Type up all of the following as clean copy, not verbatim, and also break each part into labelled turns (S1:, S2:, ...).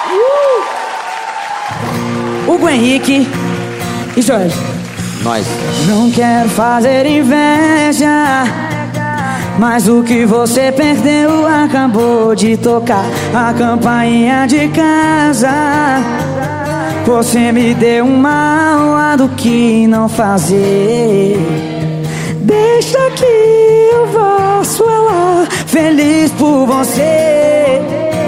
S1: Hugo Henrique e Jorge.
S2: Nós.
S1: Não quero fazer inveja, mas o que você perdeu acabou de tocar a campainha de casa. Você me deu uma aula do que não fazer. Deixa que eu faço ela feliz por você.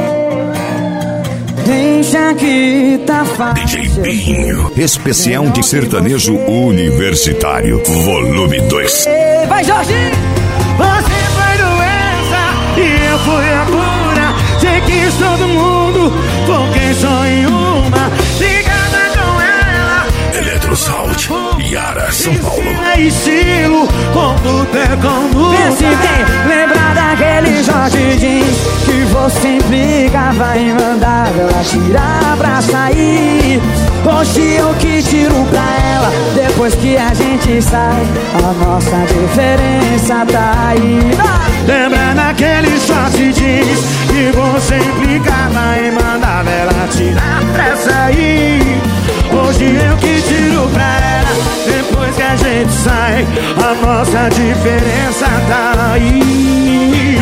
S1: Deixa que tá fácil.
S3: DJ Binho, especial de sertanejo universitário, volume 2.
S1: Vai, Jorge!
S4: Você foi doença e eu fui a cura. Sei que todo mundo, foquei só em uma. Ligada com ela,
S3: Eletrosound, Yara, São Paulo.
S4: é estilo, conduta é conduta.
S1: Vê se tem, lembra daquele Jorge jeans que você implicava em mandar ela tirar pra sair. Hoje eu que tiro pra ela, depois que a gente sai, a nossa diferença tá aí.
S4: Lembra daquele short jeans que você implicava em mandar ela tirar pra sair. Hoje eu que tiro pra ela, depois que a gente sai, a nossa diferença tá aí.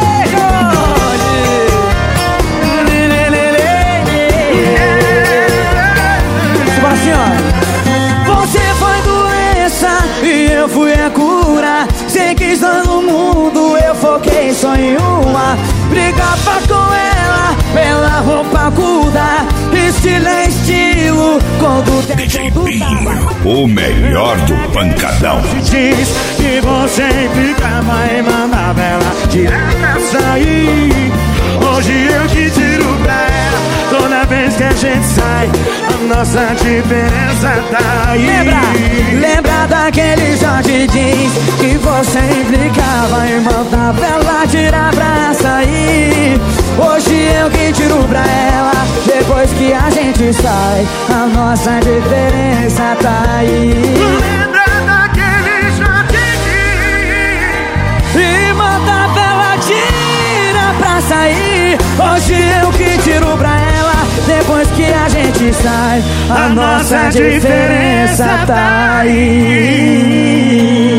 S1: Bora, senhora. Você foi doença e eu fui a cura. Sei que todo mundo, eu foquei só em uma. Brigava com ela pela roupa curta. Estilo é estilo, conduta é
S3: DJ
S1: conduta.
S3: Binho, o melhor do pancadão.
S4: Diz que você implicava em mandar ela tirar pra sair. Hoje eu que tiro pra ela, toda vez que a gente sai, a nossa diferença tá aí.
S1: Lembra daquele Jorge jeans que você implicava em mandar ela tirar pra sair. Hoje eu que tiro pra ela, depois que a gente sai, a nossa diferença tá aí.
S4: Lembra daquele Jorge jeans
S1: E manda ela tira pra sair. Hoje eu que tiro pra ela, depois que a gente sai, a nossa diferença tá aí.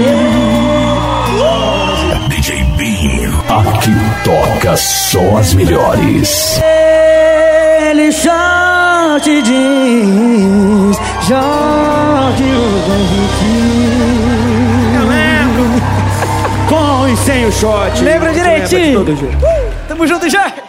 S3: DJ Binho, aqui toca só as melhores.
S1: Ele short jeans, Jorge Hugo Henrique.
S4: Eu lembro, com e sem o short.
S1: Lembra direitinho?
S4: Tamo junto, Jorge.